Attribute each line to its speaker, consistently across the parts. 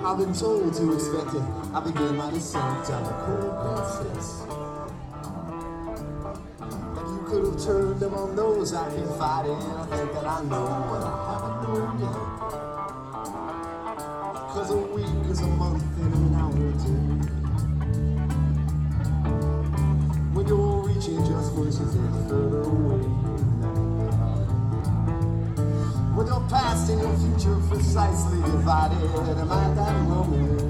Speaker 1: I've been told to expect it. I begin my descent down the cold glass. If you could have turned them on those I keep fighting, I think that I know what I haven't known yet. 'Cause a week is a month and an hour or two. When you're reaching just voices and further away. When your past and your future precisely divided, am I at that moment?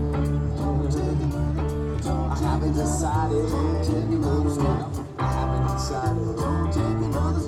Speaker 1: I haven't decided. I haven't decided.